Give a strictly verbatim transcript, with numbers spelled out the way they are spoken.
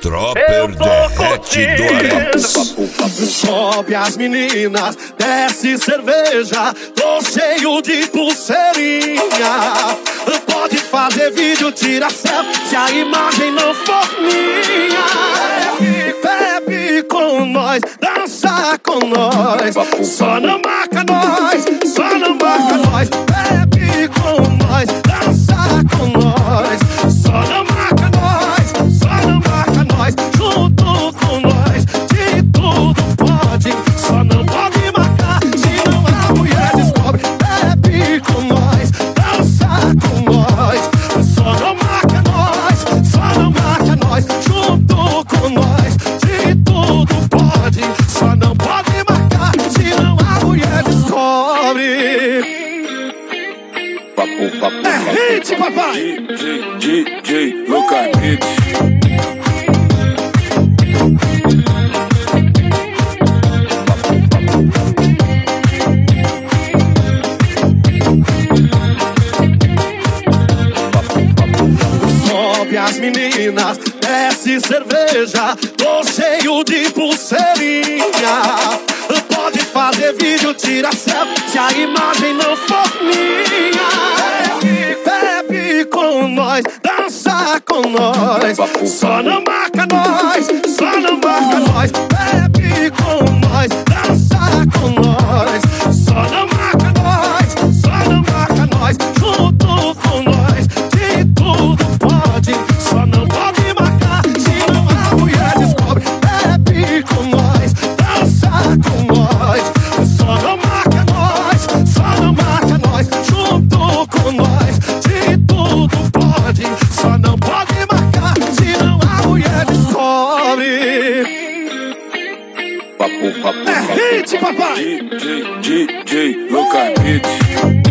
Tropper derrete do Arex. Sobe as meninas, desce cerveja, tô cheio de pulseirinha. Pode fazer vídeo, tira selfie, se a imagem não for minha. Bebe com nós, dança com nós, só não marca nós, só não marca nós. Bebe com nós, dança com nós, só não marca nós, só não marca nós. Junto com nós, de tudo pode, só não pode marcar, senão a mulher descobre. Bebe com nós, dança com nós, só não marca nós, só não marca nós. Junto com nós, de tudo pode, só não pode marcar, senão a mulher descobre. Papo, papo, é hit, papai! D J, D J, Lucas Beats. Sobe as meninas, desce cerveja, tô cheio de pulseirinha. Pode fazer vídeo, tira selfie, se a imagem não for minha. Bebe com nós, dança com nós, só não marca nós, só não marca nós. Bebe com nós, dança com nós, só não marca nós, só não marca nós. Junto com nós, de tudo pode, só não pode marcar, senão a mulher descobre. Bebe com nós, dança com nós, só não marca nós, só não marca nós. Junto com nós, de tudo pode, só não pode marcar, senão a mulher descobre. Papo, papo, é hit, papai! D J, D J, Lucas Beats.